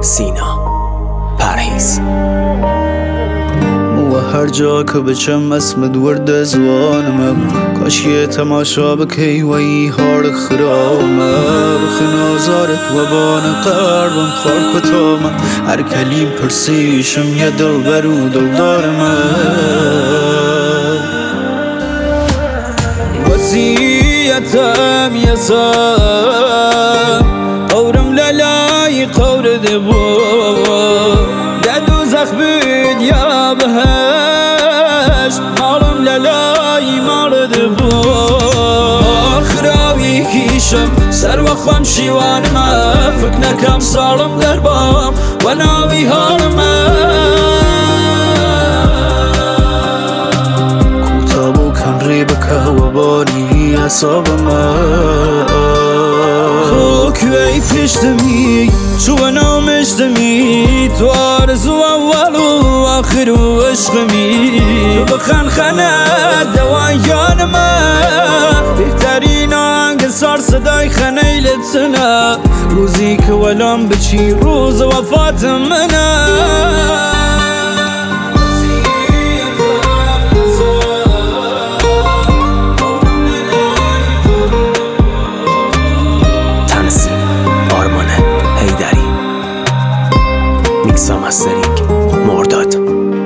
سینا پرهیز و هر جا که بچم اسمت ورد زوانم کاش یه تماشا بکی و ای هار خرامه خنازارت و بان قربم خار کتامه هر کلیم پرسیشم یه دل برو دل دارمه وسیعتم یسم قورم للای قور دبو در دوزخ بید یا بهشت مارم للای مارد بو خراوی کیشم سر و خوام شیوانم فکر نکم سالم در بام و ناوی هارم کوتابو کن ریبکه و بانی اصابم کوی پشتمی شو نامشتمی تو آرزو اول و آخر و عشقمی تو بخن خنه دوان یانم بهترین آنگ سار صدای خنه لتنه روزی که ولام بچی روز وفات منه مسترینگ مرداد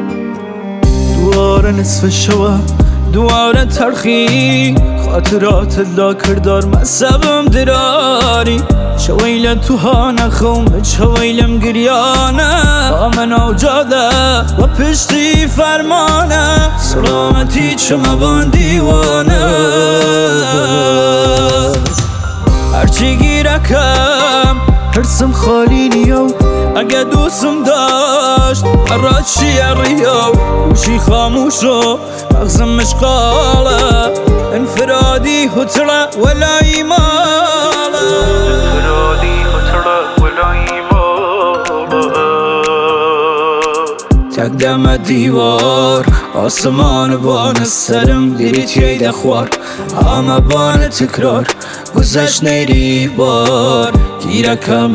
دوار نصف شوه دوار ترخی خاطرات لا کردار مذهبم دراری شویل تو ها نخوم شویلم گریانه آمن اوجاده و پشتی فرمانه سلامتی چما بان دیوانه هرچی گیرکم هرسم خالی نیو اگه دوستم داشت مرات شیریو گوشی خاموشو مغزم مشغاله انفرادی هتره ولا ایماله تک دم دیوار آسمان بان سرم دیریت یه خوار همه بان تکرار گذشت نیری بار گیرکم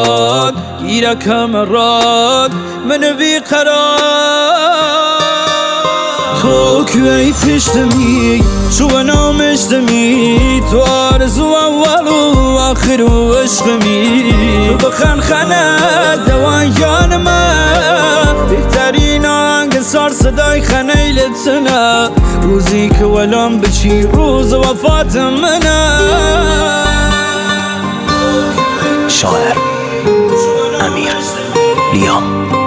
راد من بی قرار تو کوی پشتمی شو نامشتمی تو آرزو اول و آخر و عشقمی تو بخن خنه دوان یانم بهترین آنگ سار صدای خنه لتنه روزی که ولام بچی روز وفات منه شاعر امیر لیام